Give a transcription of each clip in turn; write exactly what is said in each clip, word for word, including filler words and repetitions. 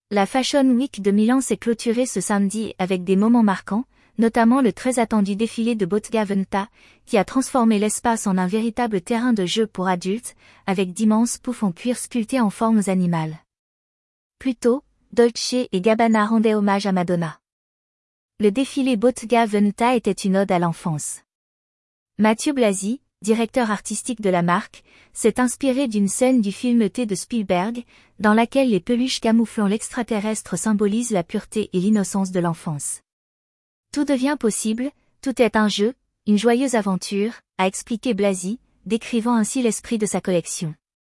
La Fashion Week de Milan s'est clôturée ce samedi avec des moments marquants, notamment le très attendu défilé de Bottega Veneta, qui a transformé l'espace en un véritable terrain de jeu pour adultes, avec d'immenses poufs en cuir sculptés en formes animales. Plus tôt, Dolce et Gabbana rendaient hommage à Madonna. Le défilé Bottega Veneta était une ode à l'enfance. Mathieu Blasi, directeur artistique de la marque, s'est inspiré d'une scène du film T de Spielberg, dans laquelle les peluches camouflant l'extraterrestre symbolisent la pureté et l'innocence de l'enfance. Tout devient possible, tout est un jeu, une joyeuse aventure, a expliqué Blasi, décrivant ainsi l'esprit de sa collection.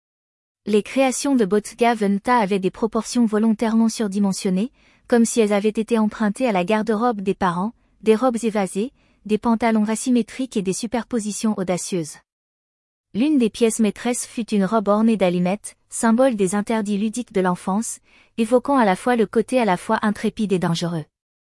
Les créations de Bottega Veneta avaient des proportions volontairement surdimensionnées, comme si elles avaient été empruntées à la garde-robe des parents, des robes évasées, des pantalons asymétriques et des superpositions audacieuses. L'une des pièces maîtresses fut une robe ornée d'allumettes, symbole des interdits ludiques de l'enfance, évoquant à la fois le côté à la fois intrépide et dangereux.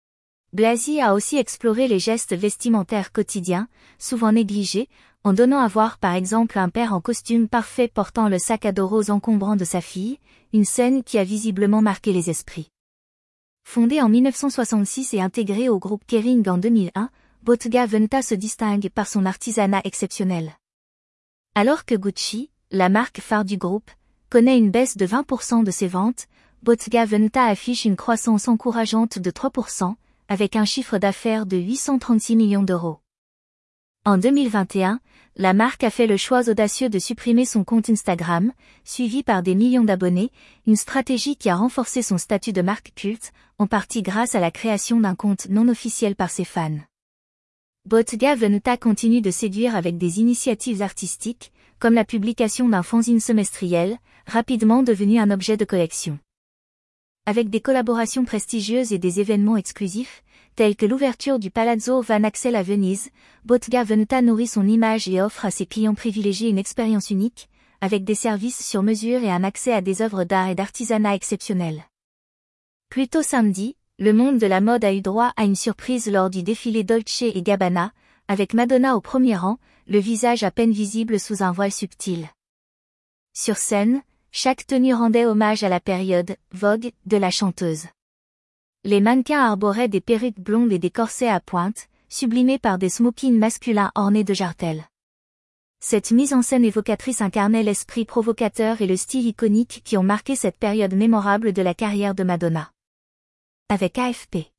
Blasi a aussi exploré les gestes vestimentaires quotidiens, souvent négligés, en donnant à voir par exemple un père en costume parfait portant le sac à dos rose encombrant de sa fille, une scène qui a visiblement marqué les esprits. Fondé en mille neuf cent soixante-six et intégré au groupe Kering en deux mille un, Bottega Veneta se distingue par son artisanat exceptionnel. Alors que Gucci, la marque phare du groupe, connaît une baisse de vingt pour cent de ses ventes, Bottega Veneta affiche une croissance encourageante de trois pour cent, avec un chiffre d'affaires de huit cent trente-six millions d'euros. En deux mille vingt et un, la marque a fait le choix audacieux de supprimer son compte Instagram, suivi par des millions d'abonnés, une stratégie qui a renforcé son statut de marque culte, en partie grâce à la création d'un compte non officiel par ses fans. Bottega Veneta continue de séduire avec des initiatives artistiques, comme la publication d'un fanzine semestriel, rapidement devenu un objet de collection. Avec des collaborations prestigieuses et des événements exclusifs, tels que l'ouverture du Palazzo Van Axel à Venise, Bottega Veneta nourrit son image et offre à ses clients privilégiés une expérience unique, avec des services sur mesure et un accès à des œuvres d'art et d'artisanat exceptionnelles. Plus tôt samedi, le monde de la mode a eu droit à une surprise lors du défilé Dolce et Gabbana, avec Madonna au premier rang, le visage à peine visible sous un voile subtil. Sur scène, chaque tenue rendait hommage à la période « Vogue » de la chanteuse. Les mannequins arboraient des perruques blondes et des corsets à pointe, sublimés par des smokings masculins ornés de jartelles. Cette mise en scène évocatrice incarnait l'esprit provocateur et le style iconique qui ont marqué cette période mémorable de la carrière de Madonna. Avec A F P.